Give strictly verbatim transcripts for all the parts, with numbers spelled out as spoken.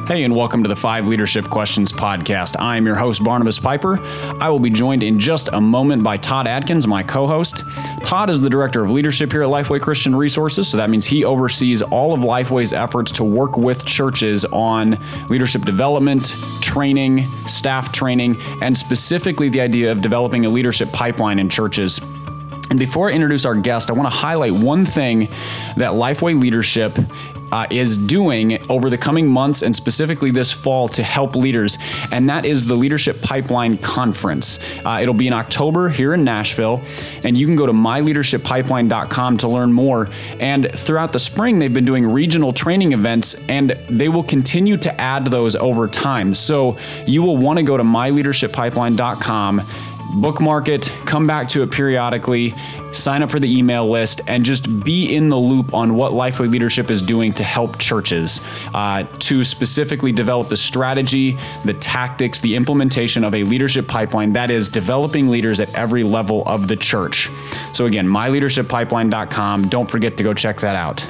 Hey, and welcome to the Five Leadership Questions podcast. I am your host, Barnabas Piper. I will be joined in just a moment by Todd Adkins, my co-host. Todd is the Director of Leadership here at Lifeway Christian Resources, so that means he oversees all of Lifeway's efforts to work with churches on leadership development, training, staff training, and specifically the idea of developing a leadership pipeline in churches. And before I introduce our guest, I want to highlight one thing that Lifeway Leadership Uh, is doing over the coming months and specifically this fall to help leaders, and that is the Leadership Pipeline Conference. Uh, it'll be in October here in Nashville, and you can go to my leadership pipeline dot com to learn more. And throughout the spring, they've been doing regional training events, and they will continue to add those over time. So you will want to go to my leadership pipeline dot com, bookmark it, come back to it periodically, sign up for the email list, and just be in the loop on what Lifeway Leadership is doing to help churches uh, to specifically develop the strategy, the tactics, the implementation of a leadership pipeline that is developing leaders at every level of the church. So again, my leadership pipeline dot com. Don't forget to go check that out.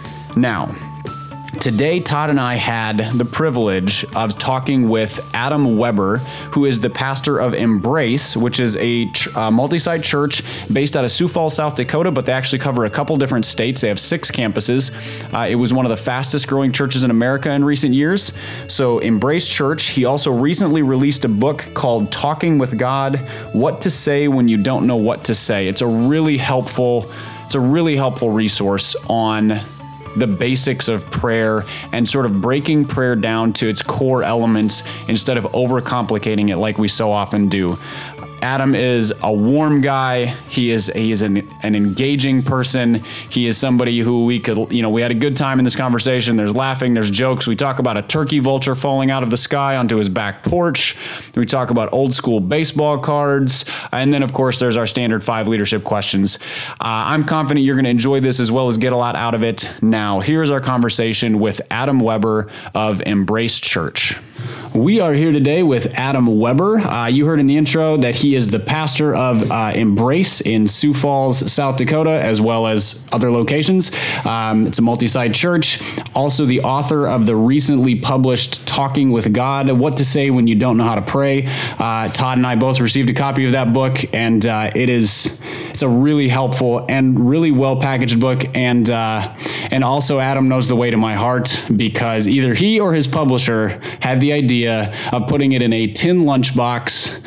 Now, today, Todd and I had the privilege of talking with Adam Weber, who is the pastor of Embrace, which is a ch- uh, multi-site church based out of Sioux Falls, South Dakota, but they actually cover a couple different states. They have six campuses. Uh, it was one of the fastest growing churches in America in recent years. So Embrace Church. He also recently released a book called Talking with God, What to Say When You Don't Know What to Say. It's a really helpful, it's a really helpful resource on the basics of prayer and sort of breaking prayer down to its core elements instead of overcomplicating it like we so often do. Adam is a warm guy. He is he is an, an engaging person. He is somebody who we could, you know, we had a good time in this conversation. There's laughing, there's jokes. We talk about a turkey vulture falling out of the sky onto his back porch. We talk about old school baseball cards. And then, of course, there's our standard five leadership questions. Uh, I'm confident you're going to enjoy this as well as get a lot out of it. Now, here's our conversation with Adam Weber of Embrace Church. We are here today with Adam Weber. Uh, you heard in the intro that he is the pastor of uh, Embrace in Sioux Falls, South Dakota, as well as other locations. Um, it's a multi-site church. Also the author of the recently published Talking with God, What to Say When You Don't Know How to Pray. Uh, Todd and I both received a copy of that book, and uh, it is it's a really helpful and really well-packaged book. And uh, and also Adam knows the way to my heart because either he or his publisher had the idea of putting it in a tin lunchbox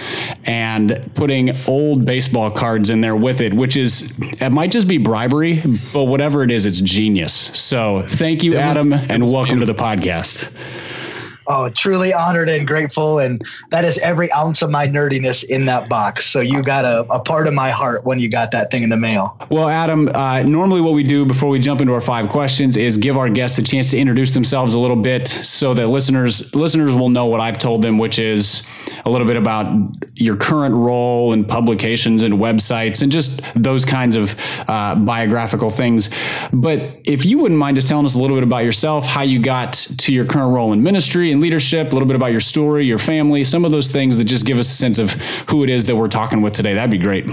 and putting old baseball cards in there with it, which is, it might just be bribery, but whatever it is, it's genius. So thank you, Adam, and welcome to the podcast. Oh, truly honored and grateful. And that is every ounce of my nerdiness in that box. So you got a, a part of my heart when you got that thing in the mail. Well, Adam, uh, normally what we do before we jump into our five questions is give our guests a chance to introduce themselves a little bit so that listeners listeners will know what I've told them, which is a little bit about your current role in publications and websites and just those kinds of uh, biographical things. But if you wouldn't mind just telling us a little bit about yourself, how you got to your current role in ministry and leadership, a little bit about your story, your family, some of those things that just give us a sense of who it is that we're talking with today. That'd be great.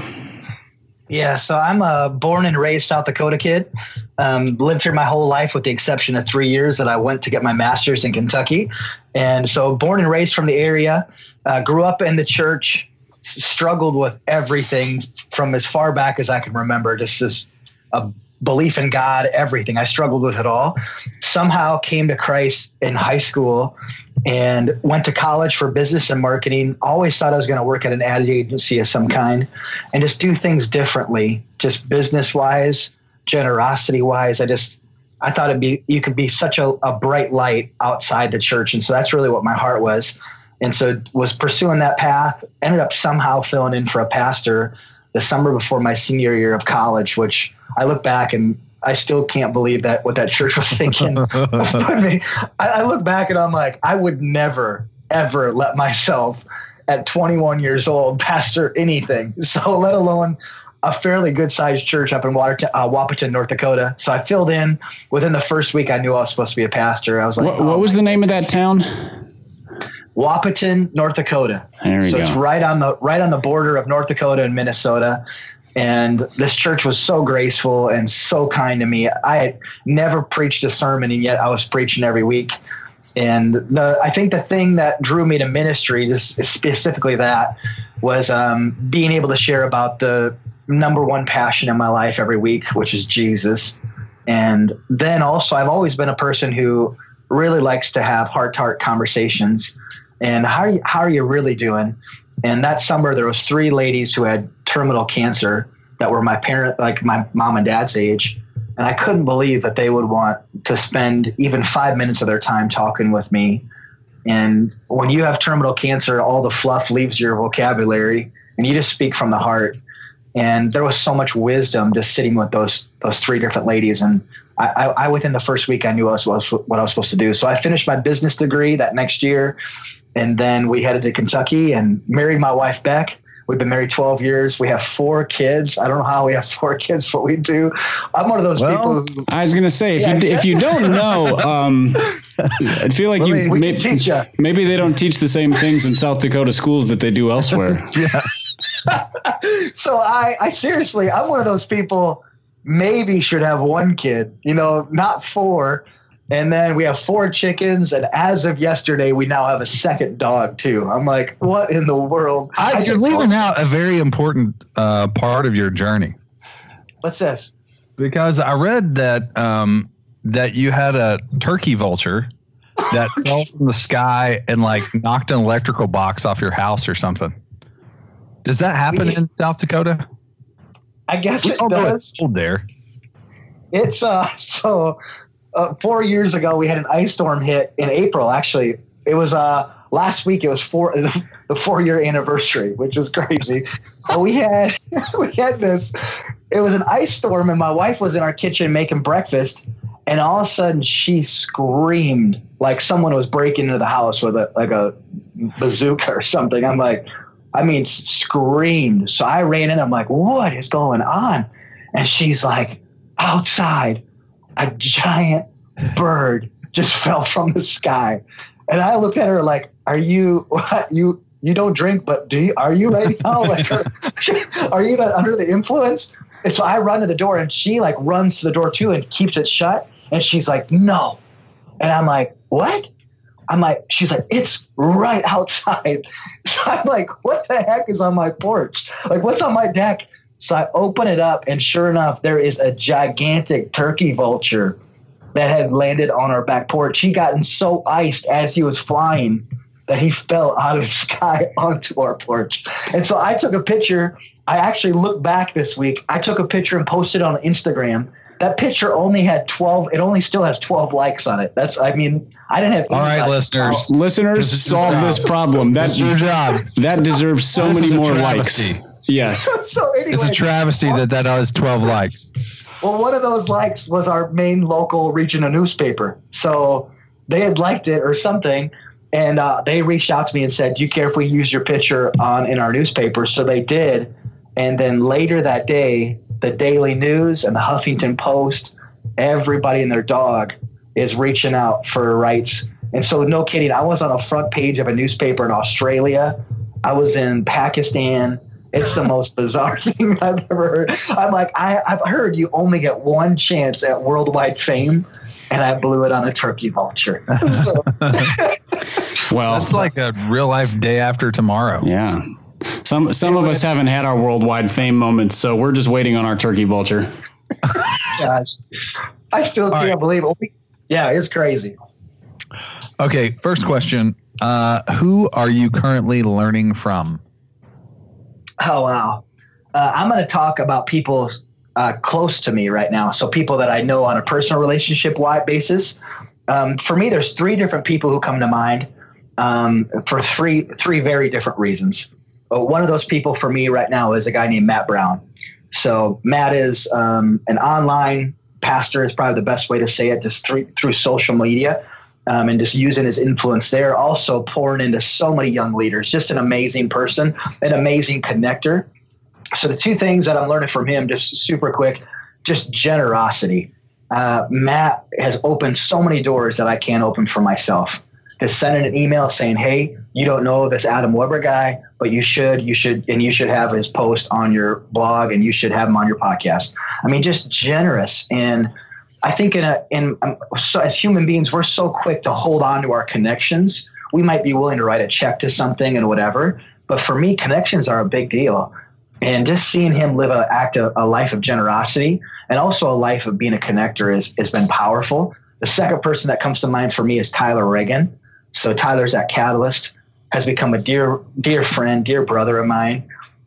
Yeah, so I'm a born and raised South Dakota kid. Um, lived here my whole life with the exception of three years that I went to get my master's in Kentucky. And so born and raised from the area, uh, grew up in the church, struggled with everything from as far back as I can remember, just this a belief in God, everything. I struggled with it all. Somehow came to Christ in high school and went to college for business and marketing. Always thought I was going to work at an ad agency of some kind and just do things differently, just business wise, generosity wise. I just, I thought it'd be, you could be such a, a bright light outside the church. And so that's really what my heart was. And so was pursuing that path, ended up somehow filling in for a pastor the summer before my senior year of college, which I look back and I still can't believe that what that church was thinking. I, mean, I, I look back and I'm like, I would never, ever let myself at twenty-one years old pastor anything. So let alone a fairly good sized church up in Waterton, uh, Wahpeton, North Dakota. So I filled in within the first week. I knew I was supposed to be a pastor. I was like, what, what oh, was the name goodness. of that town? Wahpeton, North Dakota. There we so go. It's right on the right on the border of North Dakota and Minnesota. And this church was so graceful and so kind to me. I had never preached a sermon, and yet I was preaching every week. And the I think the thing that drew me to ministry, just specifically that, was um, being able to share about the number one passion in my life every week, which is Jesus. And then also, I've always been a person who really likes to have heart-to-heart conversations. And how are you, how are you really doing? And that summer, there was three ladies who had terminal cancer that were my parent, like my mom and dad's age. And I couldn't believe that they would want to spend even five minutes of their time talking with me. And when you have terminal cancer, all the fluff leaves your vocabulary and you just speak from the heart. And there was so much wisdom just sitting with those those three different ladies. And I, I, I within the first week, I knew what I, was, what I was supposed to do. So I finished my business degree that next year. And then we headed to Kentucky and married my wife, Beck. We've been married twelve years. We have four kids. I don't know how we have four kids, but we do. I'm one of those well, people. Who, I was going to say, if yeah, you if you don't know, um, I feel like you, may, teach you maybe they don't teach the same things in South Dakota schools that they do elsewhere. Yeah. So I, I seriously, I'm one of those people maybe should have one kid, you know, not four. And then we have four chickens, and as of yesterday, we now have a second dog too. I'm like, what in the world? I, I you're leaving out a very important uh, part of your journey. What's this? Because I read that um, that you had a turkey vulture that fell from the sky and like knocked an electrical box off your house or something. Does that happen we, in South Dakota? I guess it does. It's cold there. It's uh so. Uh, four years ago, we had an ice storm hit in April. Actually, it was uh, last week. It was four, the four-year anniversary, which was crazy. So we had we had this. It was an ice storm, and my wife was in our kitchen making breakfast, and all of a sudden she screamed like someone was breaking into the house with a like a bazooka or something. I'm like, I mean, screamed. So I ran in. I'm like, what is going on? And she's like, outside. A giant bird just fell from the sky. And I looked at her like, are you, what, you, you don't drink, but do you, are you right now? Like, are, are you under the influence? And so I run to the door and she like runs to the door too and keeps it shut. And she's like, no. And I'm like, what? I'm like, she's like, it's right outside. So I'm like, what the heck is on my porch? Like, what's on my deck? So I open it up, and sure enough, there is a gigantic turkey vulture that had landed on our back porch. He gotten so iced as he was flying that he fell out of the sky onto our porch. And so I took a picture. I actually looked back this week. I took a picture and posted it on Instagram. That picture only had twelve. It only still has twelve likes on it. That's, I mean, I didn't have. All right, listeners. Out. Listeners, this solve this problem. That's your job. That deserves so this many more likes. Yes. So anyway, it's a travesty that that has twelve likes. Well, one of those likes was our main local regional newspaper. So they had liked it or something. And uh, they reached out to me and said, do you care if we use your picture on in our newspaper? So they did. And then later that day, the Daily News and the Huffington Post, everybody and their dog is reaching out for rights. And so no kidding, I was on a front page of a newspaper in Australia. I was in Pakistan. It's the most bizarre thing I've ever heard. I'm like, I, I've heard you only get one chance at worldwide fame, and I blew it on a turkey vulture. So. Well, that's like a real life day after tomorrow. Yeah. Some some of us haven't had our worldwide fame moments, so we're just waiting on our turkey vulture. Gosh, I still All can't right. believe it. Yeah, it's crazy. Okay, first question. Uh, who are you currently learning from? Oh, wow. Uh, I'm going to talk about people uh, close to me right now. So people that I know on a personal relationship-wide basis. Um, for me, there's three different people who come to mind um, for three three very different reasons. But one of those people for me right now is a guy named Matt Brown. So Matt is um, an online pastor is probably the best way to say it, just through, through social media. Um, and just using his influence there, also pouring into so many young leaders, just an amazing person, an amazing connector. So the two things that I'm learning from him, just super quick, just generosity. Uh, Matt has opened so many doors that I can't open for myself. Just sending an email saying, hey, you don't know this Adam Weber guy, but you should, you should, and you should have his post on your blog and you should have him on your podcast. I mean, just generous. And I think in a, in um, so as human beings, we're so quick to hold on to our connections. We might be willing to write a check to something and whatever, but for me, connections are a big deal. And just seeing him live a act of, a life of generosity and also a life of being a connector is has been powerful. The second person that comes to mind for me is Tyler Reagan. So Tyler's at Catalyst, has become a dear, dear friend, dear brother of mine.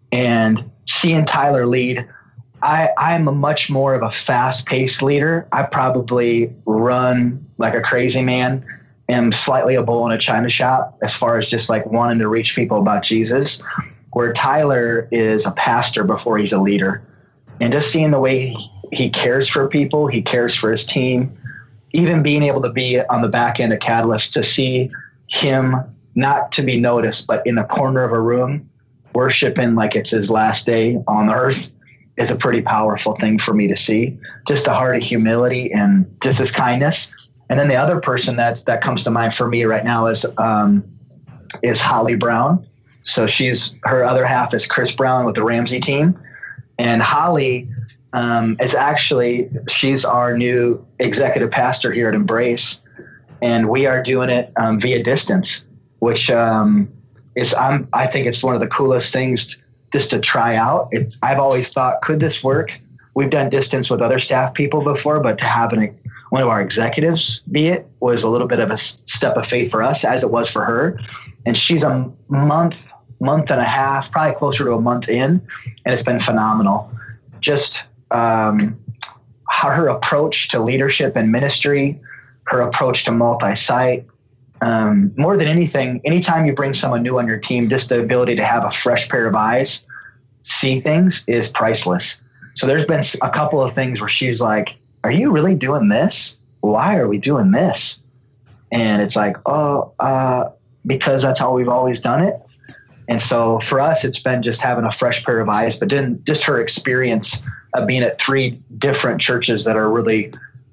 And seeing Tyler lead, I, I'm a much more of a fast-paced leader. I probably run like a crazy man, am slightly a bull in a china shop as far as just like wanting to reach people about Jesus, where Tyler is a pastor before he's a leader. And just seeing the way he, he cares for people, he cares for his team, even being able to be on the back end of Catalyst, to see him not to be noticed, but in a corner of a room, worshiping like it's his last day on earth, is a pretty powerful thing for me to see. Just a heart of humility and just his kindness. And then the other person that's, that comes to mind for me right now is um, is Holly Brown. So she's, her other half is Chris Brown with the Ramsey team. And Holly um, is actually, she's our new executive pastor here at Embrace. And we are doing it um, via distance, which um, is, I'm, I think it's one of the coolest things t- just to try out. It's, I've always thought, could this work? We've done distance with other staff people before, but to have an, one of our executives be it was a little bit of a step of faith for us, as it was for her. And she's a month, month and a half, probably closer to a month in, and it's been phenomenal. Just um, how her approach to leadership and ministry, her approach to multi-site. Um, more than anything, anytime you bring someone new on your team, just the ability to have a fresh pair of eyes, see things, is priceless. So there's been a couple of things where she's like, are you really doing this? Why are we doing this? And it's like, oh, uh, because that's how we've always done it. And so for us, it's been just having a fresh pair of eyes, but then just her experience of being at three different churches that are really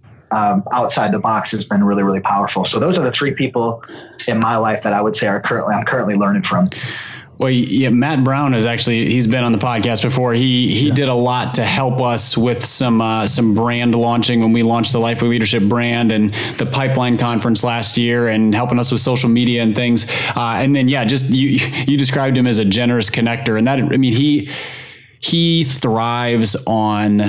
um, outside the box has been really, really powerful. So those are the three people in my life that I would say are currently, I'm currently learning from. Well, yeah, Matt Brown is actually, he's been on the podcast before. He he yeah. did a lot to help us with some uh, some brand launching when we launched the Lifeway Leadership brand and the Pipeline Conference last year, and helping us with social media and things. Uh, and then, yeah, just you you described him as a generous connector. And that, I mean, he he thrives on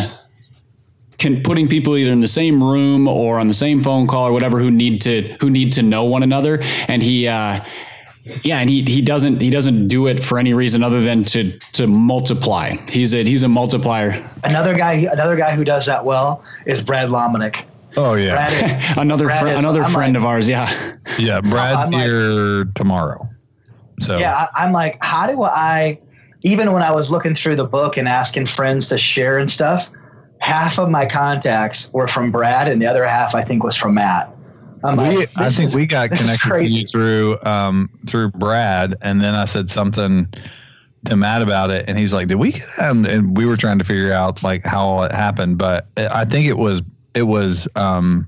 can putting people either in the same room or on the same phone call or whatever who need to who need to know one another. And he uh Yeah, and he he doesn't he doesn't do it for any reason other than to to multiply. He's a he's a multiplier. Another guy another guy who does that well is Brad Lomenick. Oh yeah, is, another fr- is, another I'm friend like, of ours. Yeah, yeah. Brad's I'm here like, tomorrow. So yeah, I, I'm like, how do I? Even when I was looking through the book and asking friends to share and stuff, half of my contacts were from Brad, and the other half I think was from Matt. We, like, I think is, we got connected to you through um, through Brad, and then I said something to Matt about it, and he's like, "Did we get him?" And we were trying to figure out like how it happened, but I think it was it was um,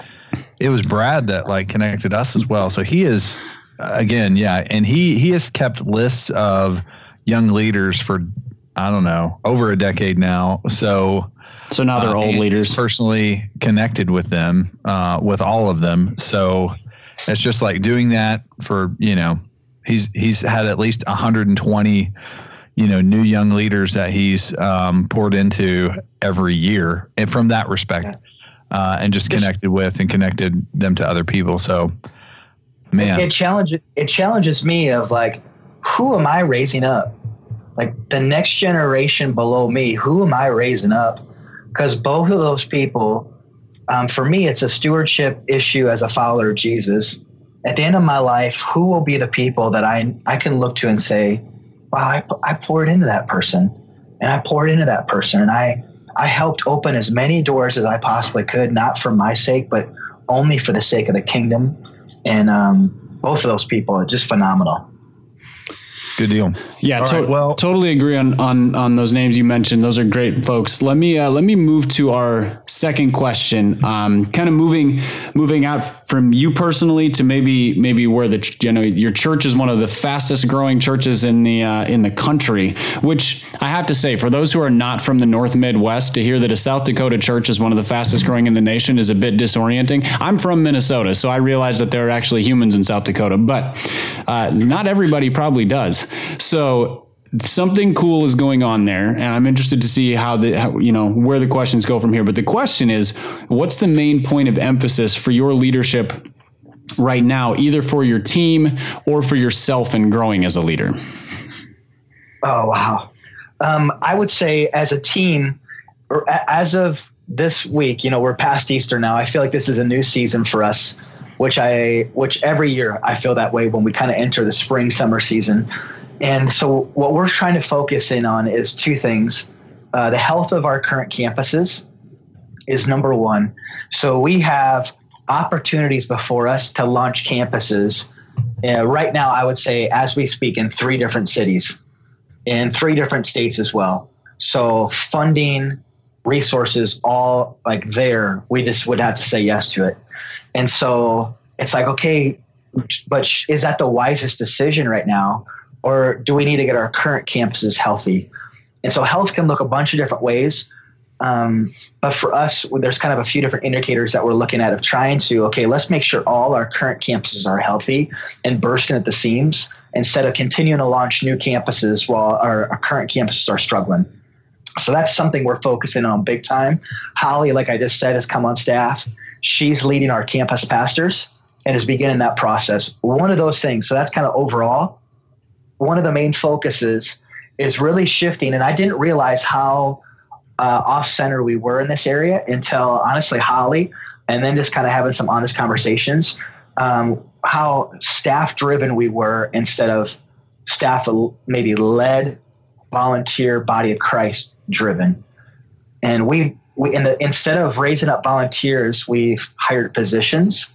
it was Brad that like connected us as well. So he is again, yeah, and he he has kept lists of young leaders for I don't know over a decade now. So. So now they're uh, old leaders. Personally connected with them, uh, with all of them. So it's just like doing that for, you know, he's he's had at least one hundred twenty, you know, new young leaders that he's um, poured into every year. And from that respect, uh, and just connected with and connected them to other people. So, man. It, it, challenge, it challenges me of like, who am I raising up? Like the next generation below me, who am I raising up? Because both of those people, um, for me, it's a stewardship issue as a follower of Jesus. At the end of my life, who will be the people that I I can look to and say, wow, I, I poured into that person, and I poured into that person, and I, I helped open as many doors as I possibly could, not for my sake, but only for the sake of the kingdom. And um, both of those people are just phenomenal. Good deal. Yeah, to- right, well, totally agree on, on on those names you mentioned. Those are great folks. Let me uh, let me move to our second question, um, kind of moving moving out from you personally to maybe maybe where the you know your church is one of the fastest growing churches in the uh, in the country. Which I have to say, for those who are not from the North Midwest, to hear that a South Dakota church is one of the fastest growing in the nation is a bit disorienting. I'm from Minnesota, so I realize that there are actually humans in South Dakota, but uh, not everybody probably does. So something cool is going on there, and I'm interested to see how the how, you know where the questions go from here. But the question is, what's the main point of emphasis for your leadership right now, either for your team or for yourself in growing as a leader? Oh, wow. Um, I would say as a team, or as of this week, you know, we're past Easter now. I feel like this is a new season for us, which I which every year I feel that way when we kind of enter the spring, summer season. And so what we're trying to focus in on is two things. Uh, the health of our current campuses is number one. So we have opportunities before us to launch campuses. Uh, right now, I would say, as we speak, in three different cities, in three different states as well. So funding, resources, all like there, we just would have to say yes to it. And so it's like, okay, but is that the wisest decision right now? Or do we need to get our current campuses healthy? And so health can look a bunch of different ways. Um, but for us, there's kind of a few different indicators that we're looking at of trying to, okay, let's make sure all our current campuses are healthy and bursting at the seams instead of continuing to launch new campuses while our, our current campuses are struggling. So that's something we're focusing on big time. Holly, like I just said, has come on staff. She's leading our campus pastors and is beginning that process. One of those things, so that's kind of overall. One of the main focuses is really shifting, and I didn't realize how uh, off-center we were in this area until, honestly, Holly, and then just kind of having some honest conversations, um, how staff-driven we were instead of staff maybe led, volunteer, body of Christ driven. And we, we in the, instead of raising up volunteers, we've hired physicians,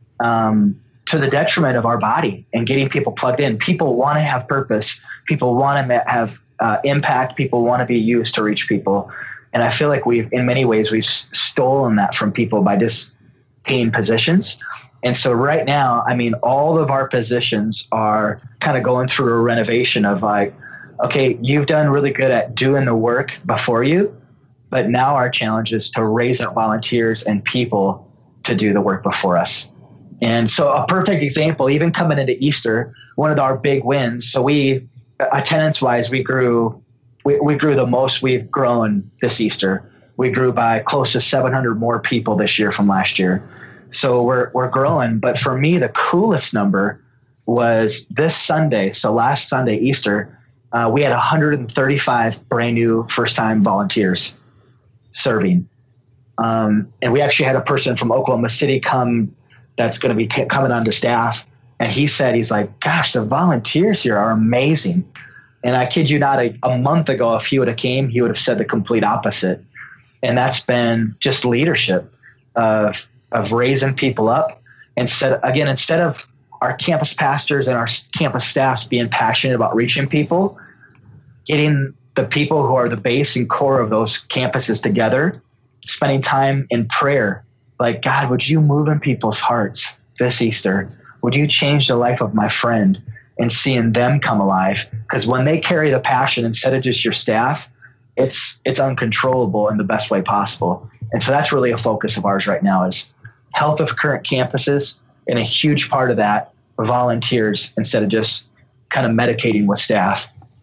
um, to the detriment of our body and getting people plugged in. People want to have purpose. People want to have uh, impact. People want to be used to reach people. And I feel like we've, in many ways, we've stolen that from people by just paying positions. And so right now, I mean, all of our positions are kind of going through a renovation of like, okay, you've done really good at doing the work before you, but now our challenge is to raise up volunteers and people to do the work before us. And so a perfect example, even coming into Easter, one of our big wins. So we, attendance wise, we grew, we, we grew the most we've grown this Easter. We grew by close to seven hundred more people this year from last year. So we're, we're growing. But for me, the coolest number was this Sunday. So last Sunday, Easter, uh, we had one hundred thirty-five brand new first time volunteers serving. Um, and we actually had a person from Oklahoma City come that's going to be coming onto staff. And he said, he's like, gosh, the volunteers here are amazing. And I kid you not, a, a month ago, if he would have came, he would have said the complete opposite. And that's been just leadership of, of raising people up. Instead, again, instead of our campus pastors and our campus staffs being passionate about reaching people, getting the people who are the base and core of those campuses together, spending time in prayer. Like, God, would you move in people's hearts this Easter? Would you change the life of my friend and seeing them come alive? Because when they carry the passion instead of just your staff, it's it's uncontrollable in the best way possible. And so that's really a focus of ours right now is health of current campuses, and a huge part of that, volunteers instead of just kind of medicating with staff.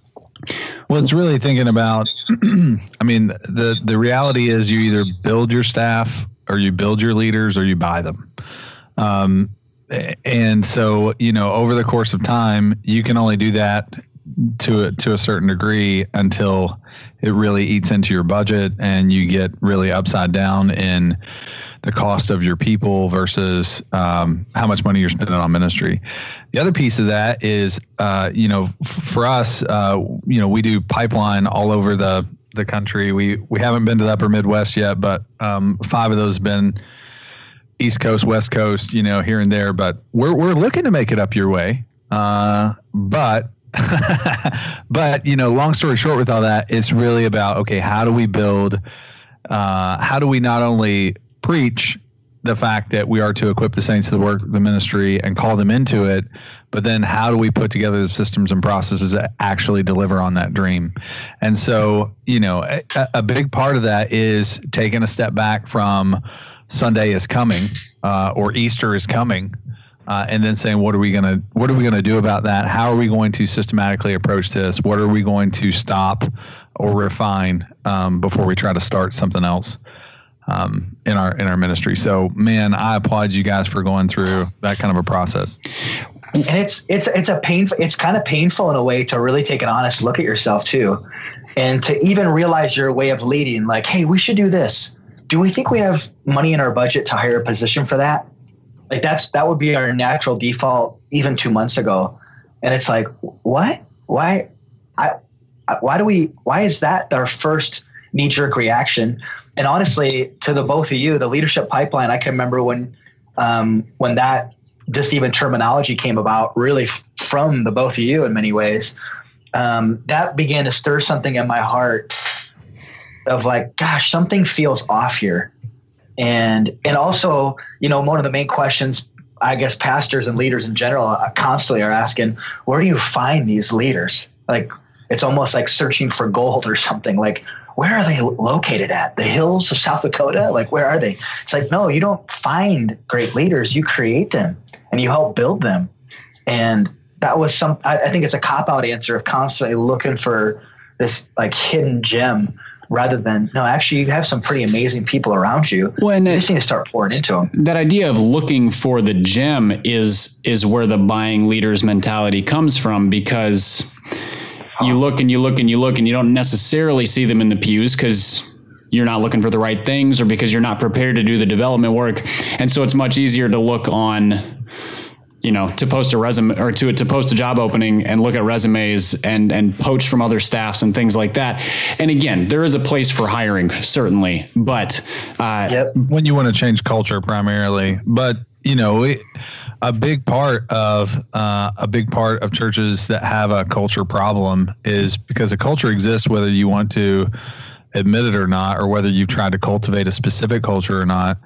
Well, it's really thinking about, I mean, the, the reality is you either build your staff or you build your leaders or you buy them. Um, and so, you know, over the course of time, you can only do that to a, to a certain degree until it really eats into your budget and you get really upside down in the cost of your people versus um, how much money you're spending on ministry. The other piece of that is, uh, you know, f- for us, uh, you know, we do pipeline all over the, the country. We we haven't been to the upper Midwest yet, but um, five of those have been East Coast, West Coast, you know, here and there. But we're we're looking to make it up your way. Uh, but but, you know, long story short with all that, it's really about, okay, how do we build uh, how do we not only preach the fact that we are to equip the saints to the work of the ministry and call them into it, but then how do we put together the systems and processes that actually deliver on that dream? And so, you know, a, a big part of that is taking a step back from Sunday is coming uh, or Easter is coming, uh, and then saying, what are we gonna what are we gonna do about that? How are we going to systematically approach this? What are we going to stop or refine um, before we try to start something else um, in our in our ministry? So, man, I applaud you guys for going through that kind of a process. And it's it's it's a painful. It's kind of painful in a way to really take an honest look at yourself too, and to even realize your way of leading. Like, hey, we should do this. Do we think we have money in our budget to hire a position for that? Like that's that would be our natural default even two months ago, and it's like, what? Why? I, I why do we? Why is that our first knee-jerk reaction? And honestly, to the both of you, the leadership pipeline, I can remember when um, when that just even terminology came about, really f- from the both of you in many ways. Um, that began to stir something in my heart of like, gosh, something feels off here. And and also, you know, one of the main questions I guess pastors and leaders in general constantly are asking, where do you find these leaders? Like, it's almost like searching for gold or something. Like, where are they located at? The hills of South Dakota? Like, where are they? It's like, no, you don't find great leaders. You create them and you help build them. And that was some, I, I think it's a cop-out answer of constantly looking for this like hidden gem, rather than, no, actually you have some pretty amazing people around you. Well, and you just need to start pouring into them. That idea of looking for the gem is is where the buying leaders mentality comes from, because you look and you look and you look and you don't necessarily see them in the pews because you're not looking for the right things or because you're not prepared to do the development work. And so it's much easier to look on, you know, to post a resume or to to post a job opening and look at resumes and and poach from other staffs and things like that. And again, there is a place for hiring, certainly, but uh, yep. when you want to change culture primarily, but you know, it, a big part of uh, a big part of churches that have a culture problem is because a culture exists whether you want to admit it or not, or whether you've tried to cultivate a specific culture or not.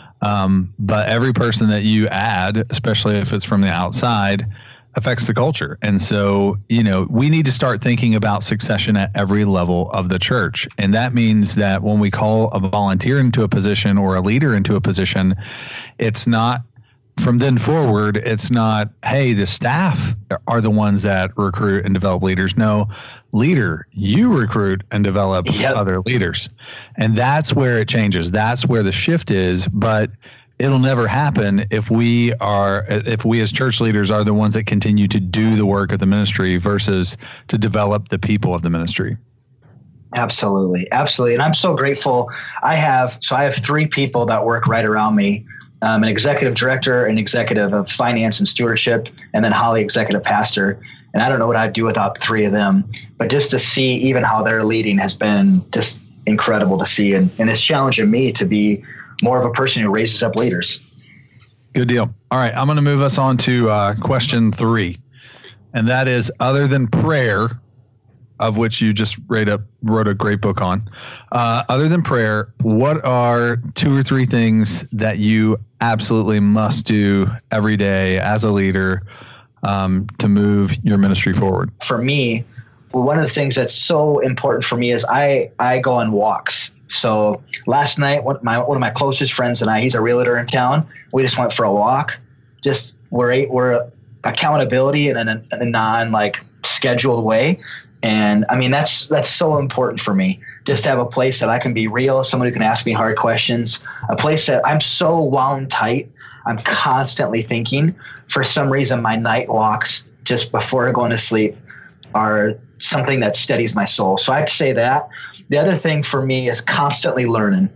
Um, but every person that you add, especially if it's from the outside, affects the culture. And so, you know, we need to start thinking about succession at every level of the church. And that means that when we call a volunteer into a position or a leader into a position, it's not from then forward, it's not, hey, the staff are the ones that recruit and develop leaders. No, leader, you recruit and develop yep. other leaders. And that's where it changes. That's where the shift is. But it'll never happen if we are, if we as church leaders are the ones that continue to do the work of the ministry versus to develop the people of the ministry. Absolutely. Absolutely. And I'm so grateful. I have, so I have three people that work right around me. Um, an executive director, an executive of finance and stewardship, and then Holly, executive pastor. And I don't know what I'd do without three of them, but just to see even how they're leading has been just incredible to see. And, and it's challenging me to be more of a person who raises up leaders. Good deal. All right. I'm going to move us on to uh, question three. And that is, other than prayer, of which you just wrote, up, wrote a great book on, uh, other than prayer, what are two or three things that you absolutely must do every day as a leader um, to move your ministry forward? For me, one of the things that's so important for me is I, I go on walks. So last night, one of, my, one of my closest friends and I, he's a realtor in town. We just went for a walk. Just we're, we're accountability in a, in a non like scheduled way. And I mean, that's, that's so important for me, just to have a place that I can be real, someone who can ask me hard questions, a place that I'm so wound tight. I'm constantly thinking. For some reason, my night walks just before going to sleep are something that steadies my soul. So I have to say that. The other thing for me is constantly learning,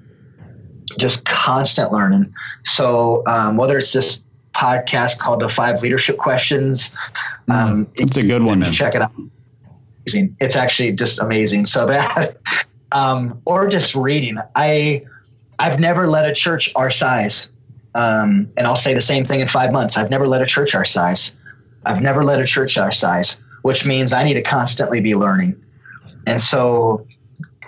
just constant learning. So um, whether it's this podcast called The Five Leadership Questions, um, it's a good one, man. Check it out. It's actually just amazing. So that, um, or just reading. I, I've never led a church our size. Um, and I'll say the same thing in five months. I've never led a church our size. I've never led a church our size, which means I need to constantly be learning. And so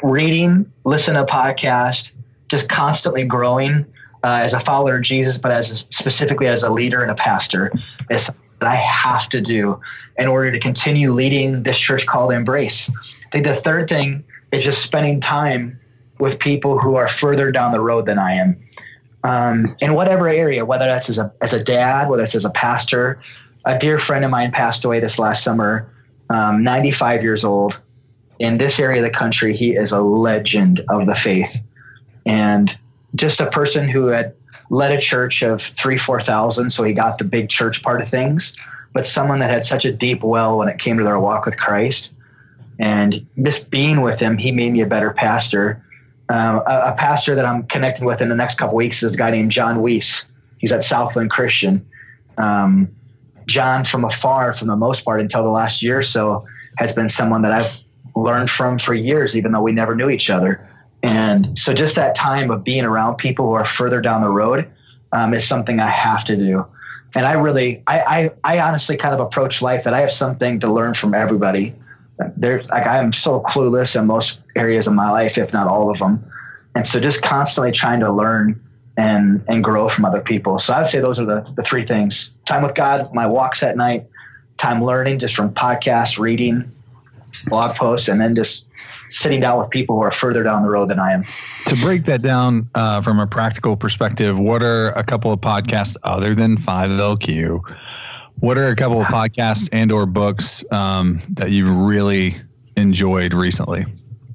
reading, listen to a podcast, just constantly growing uh, as a follower of Jesus, but as a, specifically as a leader and a pastor is something that I have to do in order to continue leading this church called Embrace. I think the third thing is just spending time with people who are further down the road than I am. Um, in whatever area, whether that's as a, as a dad, whether it's as a pastor. A dear friend of mine passed away this last summer, um, ninety-five years old. In this area of the country, he is a legend of the faith. And just a person who had led a church of three, four thousand, so he got the big church part of things, but someone that had such a deep well when it came to their walk with Christ. And just being with him, he made me a better pastor. Uh, a, a pastor that I'm connecting with in the next couple of weeks is a guy named John Weiss. He's at Southland Christian. Um, John, from afar, for the most part, until the last year or so, has been someone that I've learned from for years, even though we never knew each other. And so just that time of being around people who are further down the road um, is something I have to do. And I really, I, I, I honestly kind of approach life that I have something to learn from everybody. There's like, I am so clueless in most areas of my life, if not all of them. And so just constantly trying to learn and, and grow from other people. So I'd say those are the, the three things: time with God, my walks at night, time learning just from podcasts, reading, blog posts, and then just sitting down with people who are further down the road than I am. To break that down uh, from a practical perspective, what are a couple of podcasts other than five L Q? What are a couple of podcasts and or books um, that you've really enjoyed recently?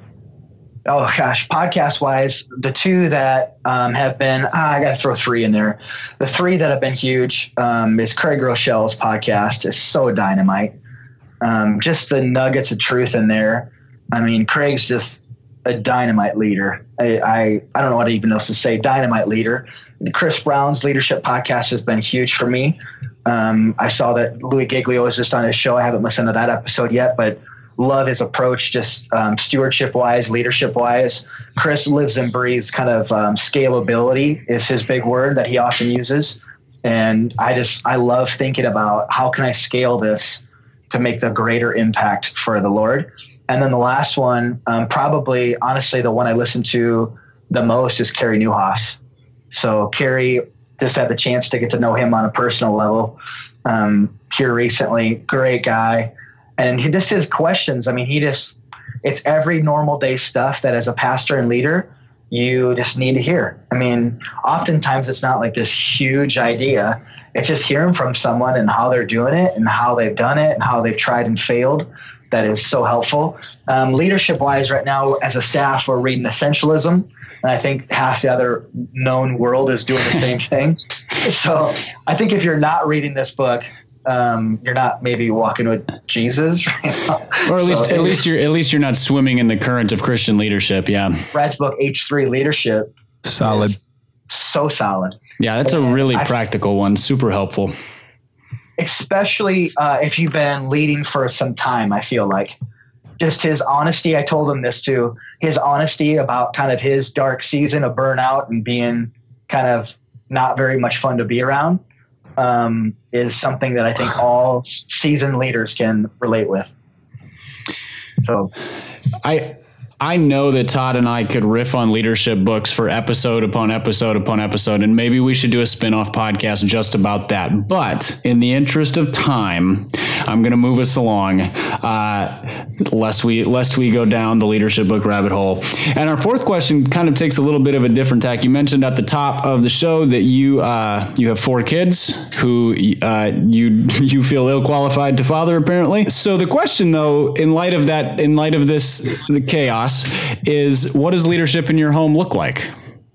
Oh gosh, podcast wise, the two that um, have been, ah, I got to throw three in there. The three that have been huge um, is Craig Rochelle's podcast. It's so dynamite. Um, just the nuggets of truth in there. I mean, Craig's just a dynamite leader. I, I, I don't know what even else to say. Dynamite leader. Chris Brown's leadership podcast has been huge for me. Um, I saw that Louis Giglio was just on his show. I haven't listened to that episode yet, but love his approach, just um, stewardship wise, leadership wise. Chris lives and breathes kind of um, scalability is his big word that he often uses. And I just, I love thinking about how can I scale this to make the greater impact for the Lord. And then the last one, um, probably honestly, the one I listen to the most is Carey Nieuwhof. So Carey, just had the chance to get to know him on a personal level um, here recently. Great guy. And he just his questions. I mean, he just, it's every normal day stuff that as a pastor and leader, you just need to hear. I mean, oftentimes it's not like this huge idea. It's just hearing from someone and how they're doing it and how they've done it and how they've tried and failed. That is so helpful. Um, leadership wise right now as a staff, we're reading Essentialism. And I think half the other known world is doing the same thing. So I think if you're not reading this book, um, you're not maybe walking with Jesus right now. Or at least, so at least you're, at least you're not swimming in the current of Christian leadership. Yeah. Brad's book, H three Leadership. Solid. So solid. Yeah. That's and a really I, practical one. Super helpful. Especially uh, if you've been leading for some time, I feel like. Just his honesty. I told him this too. His honesty about kind of his dark season of burnout and being kind of not very much fun to be around um, is something that I think all seasoned leaders can relate with. So I, I know that Todd and I could riff on leadership books for episode upon episode upon episode, and maybe we should do a spin-off podcast just about that. But in the interest of time, I'm going to move us along, uh, lest we lest we go down the leadership book rabbit hole. And our fourth question kind of takes a little bit of a different tack. You mentioned at the top of the show that you uh, you have four kids who uh, you you feel ill-qualified to father, apparently. So the question, though, in light of that, in light of this the chaos, is what does leadership in your home look like?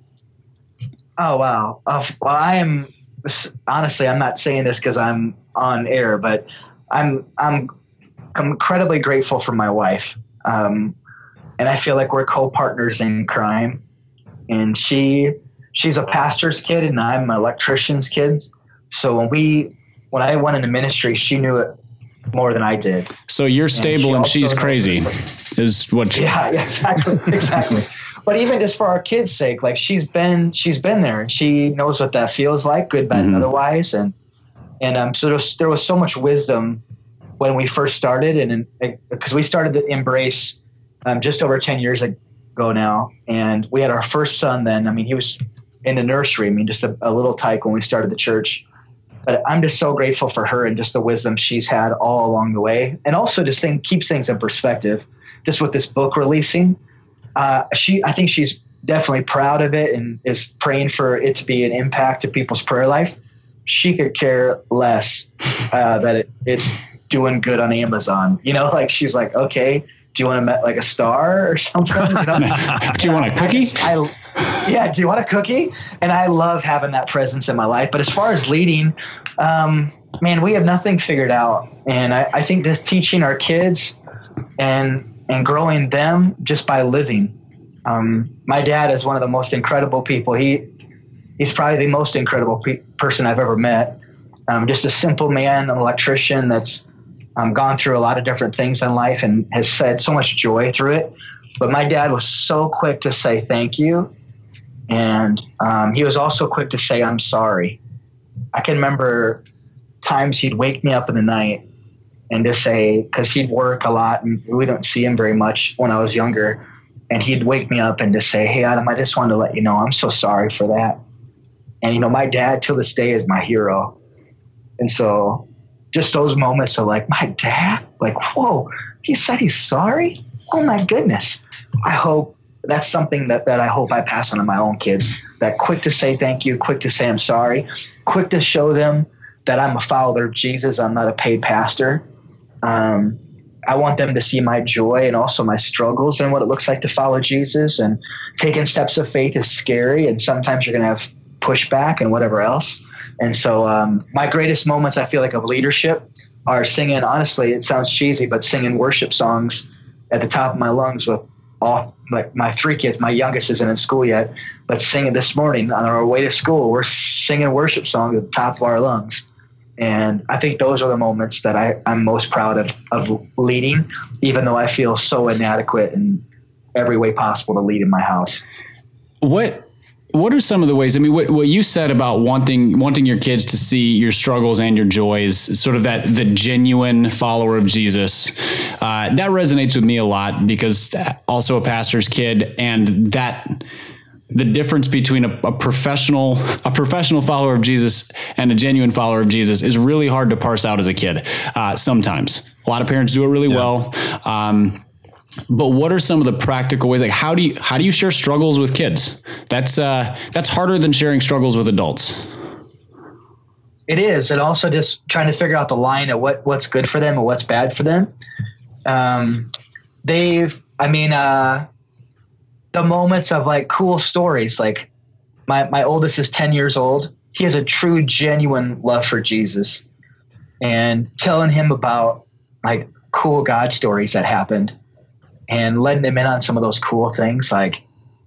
Oh, wow. Uh, well, I am honestly, I'm not saying this because I'm on air, but I'm, I'm incredibly grateful for my wife. Um, and I feel like we're co-partners in crime, and she, she's a pastor's kid and I'm an electrician's kid. So when we, when I went into ministry, she knew it more than I did. So you're stable and, she and she's crazy is what. Yeah, yeah, exactly. Exactly. But even just for our kids' sake, like she's been, she's been there and she knows what that feels like, good, bad, mm-hmm. and otherwise. And, and, um, so there was, there was so much wisdom when we first started, and because we started the Embrace, um, just over ten years, ago now. And we had our first son then. I mean, he was in the nursery. I mean, just a, a little tyke when we started the church. But I'm just so grateful for her and just the wisdom she's had all along the way. And also just think, keeps things in perspective. Just with this book releasing, uh, she I think she's definitely proud of it and is praying for it to be an impact to people's prayer life. She could care less uh, that it, it's doing good on Amazon. You know, like she's like, okay, do you want to met like a star or something? You know? Do you want a cookie? I, I, yeah, do you want a cookie? And I love having that presence in my life. But as far as leading, um, man, we have nothing figured out. And I, I think just teaching our kids and and growing them just by living. Um, my dad is one of the most incredible people. He he's probably the most incredible pe- person I've ever met. Um, just a simple man, an electrician that's um, gone through a lot of different things in life and has had so much joy through it. But my dad was so quick to say thank you. And um, he was also quick to say, I'm sorry. I can remember times he'd wake me up in the night and just say, because he'd work a lot and we don't see him very much when I was younger. And he'd wake me up and just say, hey, Adam, I just wanted to let you know I'm so sorry for that. And, you know, my dad till this day is my hero. And so just those moments of like, my dad, like, whoa, he said he's sorry? Oh, my goodness. I hope that's something that, that I hope I pass on to my own kids, that quick to say thank you, quick to say I'm sorry, quick to show them that I'm a follower of Jesus. I'm not a paid pastor. Um, I want them to see my joy and also my struggles and what it looks like to follow Jesus. And taking steps of faith is scary. And sometimes you're going to have pushback and whatever else. And so um, my greatest moments, I feel like, of leadership are singing, honestly, it sounds cheesy, but singing worship songs at the top of my lungs with all like my three kids. My youngest isn't in school yet, but singing this morning on our way to school, we're singing worship songs at the top of our lungs. And I think those are the moments that I, I'm most proud of, of leading, even though I feel so inadequate in every way possible to lead in my house. What What are some of the ways? I mean, what, what you said about wanting wanting your kids to see your struggles and your joys, sort of that the genuine follower of Jesus, uh, that resonates with me a lot because also a pastor's kid, and that the difference between a, a professional a professional follower of Jesus and a genuine follower of Jesus is really hard to parse out as a kid. Uh, sometimes a lot of parents do it really yeah. well. Um, But what are some of the practical ways? Like, how do you how do you share struggles with kids? That's uh, that's harder than sharing struggles with adults. It is, and also just trying to figure out the line of what what's good for them and what's bad for them. Um, they've, I mean, uh, the moments of like cool stories. Like my my oldest is ten years old. He has a true, genuine love for Jesus, and telling him about like cool God stories that happened. And letting them in on some of those cool things, like,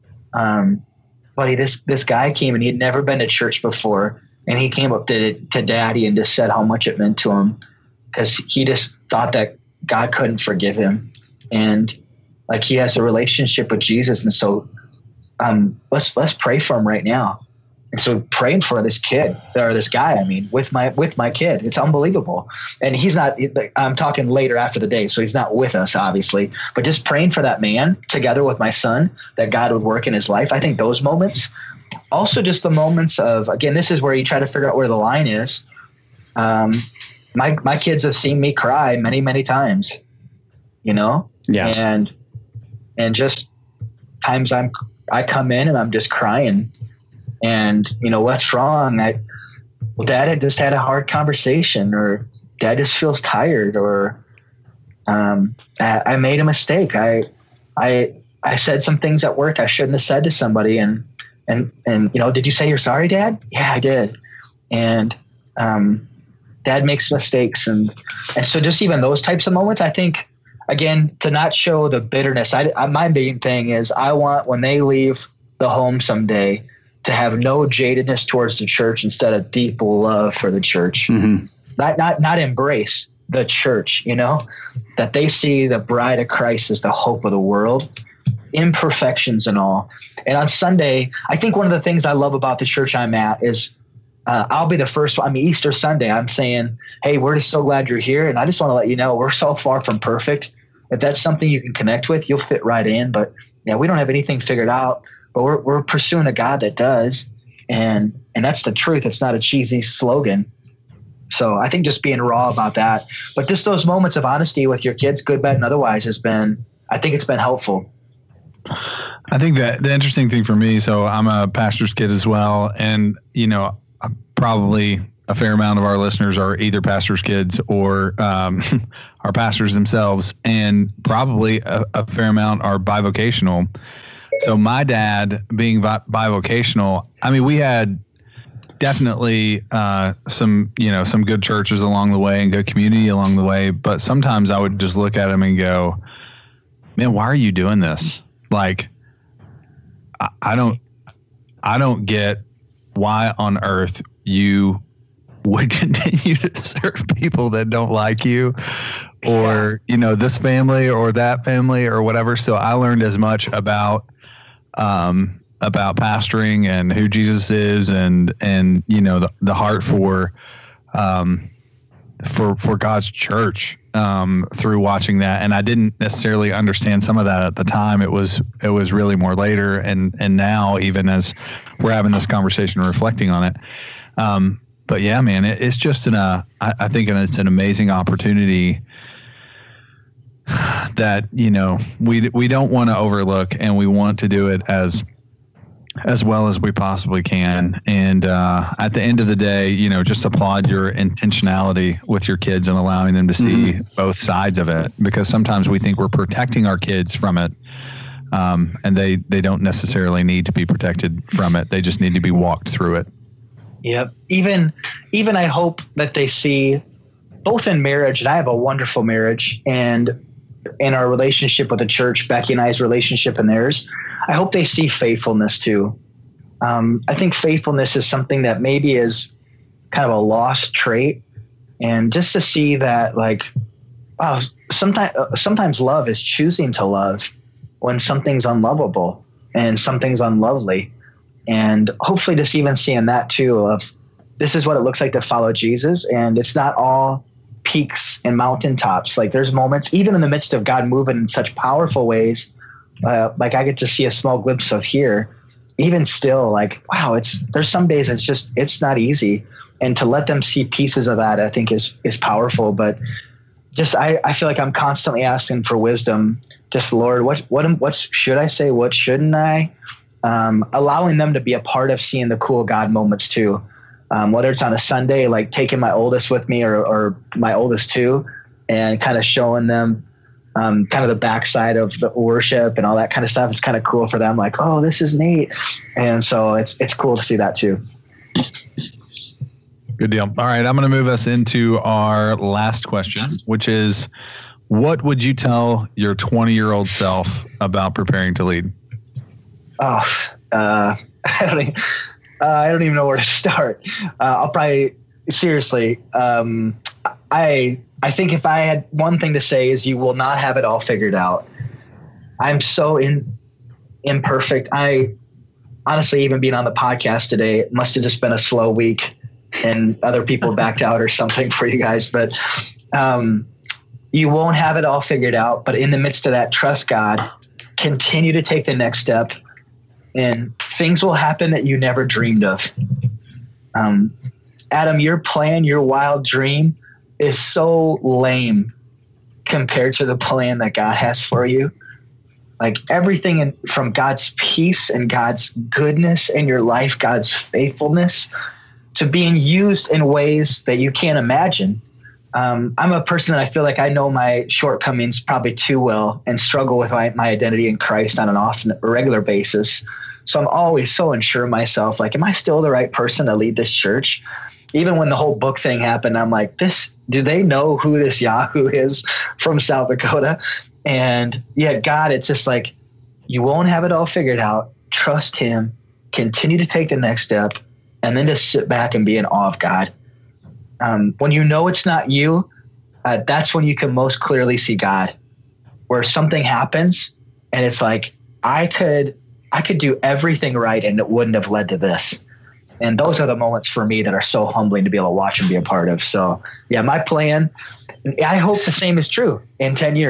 um, buddy, this this guy came and he'd never been to church before, and he came up to to Daddy and just said how much it meant to him, because he just thought that God couldn't forgive him, and like he has a relationship with Jesus, and so um, let's let's pray for him right now. And so praying for this kid or this guy, I mean, with my with my kid, it's unbelievable. And he's not, I'm talking later after the day, so he's not with us, obviously, but just praying for that man together with my son, that God would work in his life. I think those moments, also just the moments of, again, this is where you try to figure out where the line is. Um, my my kids have seen me cry many, many times, you know? Yeah. And and just times I'm I come in and I'm just crying. And, you know, what's wrong? I, well, Dad had just had a hard conversation, or Dad just feels tired, or um, I, I made a mistake. I, I, I said some things at work I shouldn't have said to somebody. And, and, and, you know, did you say you're sorry, Dad? Yeah, I did. And um, Dad makes mistakes. And, and so just even those types of moments, I think, again, to not show the bitterness. I, I my main thing is I want, when they leave the home someday, to have no jadedness towards the church instead of deep love for the church. Mm-hmm. Not, not, not embrace the church, you know, that they see the bride of Christ as the hope of the world, imperfections and all. And on Sunday, I think one of the things I love about the church I'm at is uh, I'll be the first one. I mean, Easter Sunday, I'm saying, hey, we're just so glad you're here. And I just want to let you know, we're so far from perfect. If that's something you can connect with, you'll fit right in. But yeah, we don't have anything figured out, but we're we're pursuing a God that does, and and that's the truth. It's not a cheesy slogan. So I think just being raw about that, but just those moments of honesty with your kids, good, bad, and otherwise, has been, I think it's been helpful. I think that the interesting thing for me, so I'm a pastor's kid as well, and you know, probably a fair amount of our listeners are either pastors' kids or um, are pastors themselves, and probably a, a fair amount are bivocational. So my dad being bi- bivocational, I mean, we had definitely uh, some, you know, some good churches along the way and good community along the way. But sometimes I would just look at him and go, man, why are you doing this? Like, I, I don't, I don't get why on earth you would continue to serve people that don't like you, or, you know, this family or that family or whatever. So I learned as much about, um, about pastoring and who Jesus is, and, and, you know, the, the heart for, um, for, for God's church, um, through watching that. And I didn't necessarily understand some of that at the time. It was, it was really more later. And, and now, even as we're having this conversation, reflecting on it, um, but yeah, man, it, it's just an, uh, I, I think it's an amazing opportunity that, you know, we, we don't want to overlook, and we want to do it as, as well as we possibly can. And uh, at the end of the day, you know, just applaud your intentionality with your kids and allowing them to see mm-hmm. both sides of it, because sometimes we think we're protecting our kids from it. Um, and they, they don't necessarily need to be protected from it. They just need to be walked through it. Yep. Even, even I hope that they see both in marriage, and I have a wonderful marriage, and in our relationship with the church, Becky and I's relationship and theirs, I hope they see faithfulness too. Um, I think faithfulness is something that maybe is kind of a lost trait, and just to see that, like, wow, sometimes, sometimes love is choosing to love when something's unlovable and something's unlovely. And hopefully just even seeing that too, of this is what it looks like to follow Jesus. And it's not all peaks and mountaintops. Like, there's moments, even in the midst of God moving in such powerful ways, uh, like I get to see a small glimpse of here, even still, like, wow, it's, there's some days it's just, it's not easy. And to let them see pieces of that, I think is, is powerful. But just, I, I feel like I'm constantly asking for wisdom. Just, Lord, what, what, what should I say? What shouldn't I? Um, allowing them to be a part of seeing the cool God moments too. Um, whether it's on a Sunday, like taking my oldest with me, or, or my oldest too, and kind of showing them um, kind of the backside of the worship and all that kind of stuff. It's kind of cool for them. Like, oh, this is neat. And so it's, it's cool to see that too. Good deal. All right. I'm going to move us into our last question, which is, what would you tell your twenty year old self about preparing to lead? Oh, uh, I don't even, uh, I don't even know where to start. Uh, I'll probably, seriously, um, I I think if I had one thing to say, is you will not have it all figured out. I'm so in, imperfect. I honestly, even being on the podcast today, it must have just been a slow week and other people backed out or something for you guys. But um, you won't have it all figured out. But in the midst of that, trust God, continue to take the next step, and things will happen that you never dreamed of. Um, Adam, your plan, your wild dream is so lame compared to the plan that God has for you. Like, everything in, from God's peace and God's goodness in your life, God's faithfulness, to being used in ways that you can't imagine. Um, I'm a person that I feel like I know my shortcomings probably too well, and struggle with my, my identity in Christ on an often regular basis. So I'm always so unsure of myself. Like, am I still the right person to lead this church? Even when the whole book thing happened, I'm like, this, do they know who this Yahoo is from South Dakota? And yeah, God, it's just like, you won't have it all figured out. Trust him, continue to take the next step, and then just sit back and be in awe of God. Um, when you know it's not you, uh, that's when you can most clearly see God, where something happens and it's like, I could, I could do everything right and it wouldn't have led to this. And those are the moments for me that are so humbling to be able to watch and be a part of. So yeah, my plan, I hope the same is true in ten years.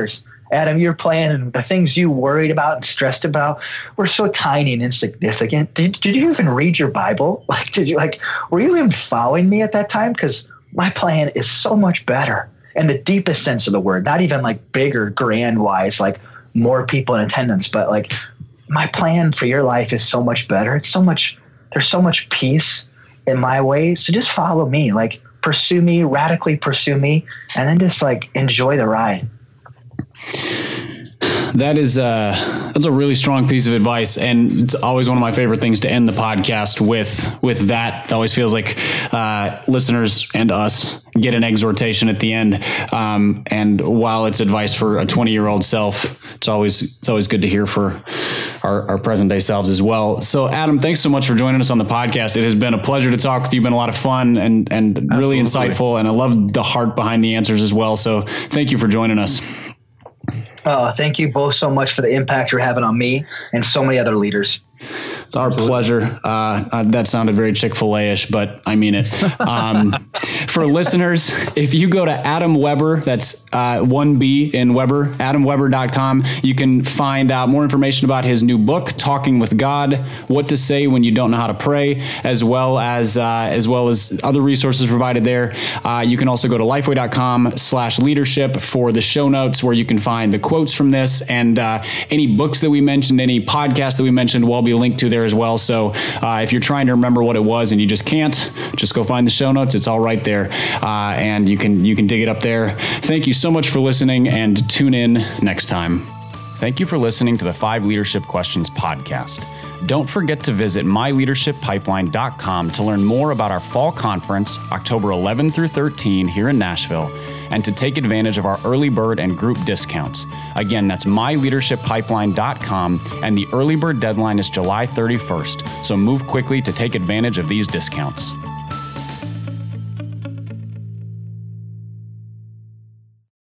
Adam, your plan and the things you worried about and stressed about were so tiny and insignificant. Did, did you even read your Bible? Like, did you like, were you even following me at that time? Because my plan is so much better in the deepest sense of the word, not even like big or grand wise, like more people in attendance, but like my plan for your life is so much better. It's so much, there's so much peace in my ways. So just follow me, like pursue me, radically pursue me, and then just like enjoy the ride. That is uh, that's a really strong piece of advice, and it's always one of my favorite things to end the podcast with. With that, it always feels like uh, listeners and us get an exhortation at the end. Um, and while it's advice for a twenty-year-old self, it's always it's always good to hear for our, our present day selves as well. So, Adam, thanks so much for joining us on the podcast. It has been a pleasure to talk with you. Been a lot of fun and and really Absolutely. insightful, and I love the heart behind the answers as well. So, thank you for joining us. Oh, thank you both so much for the impact you're having on me and so many other leaders. It's our pleasure. Uh, uh, that sounded very Chick-fil-A-ish, but I mean it. Um, for listeners, if you go to Adam Weber, that's uh, one B in Weber, adam weber dot com, you can find out more information about his new book, Talking with God, What to Say When You Don't Know How to Pray, as well as uh, as well as other resources provided there. Uh, you can also go to lifeway dot com slash leadership for the show notes, where you can find the quotes from this, and uh, any books that we mentioned, any podcasts that we mentioned will all be linked to there as well. So uh, if you're trying to remember what it was and you just can't, just go find the show notes. It's all right there, uh, and you can you can dig it up there. Thank you so much for listening, and tune in next time. Thank you for listening to the Five Leadership Questions podcast. Don't forget to visit my leadership pipeline dot com to learn more about our fall conference, October eleventh through thirteenth here in Nashville, and to take advantage of our early bird and group discounts. Again, that's my leadership pipeline dot com, and the early bird deadline is July thirty-first, so move quickly to take advantage of these discounts.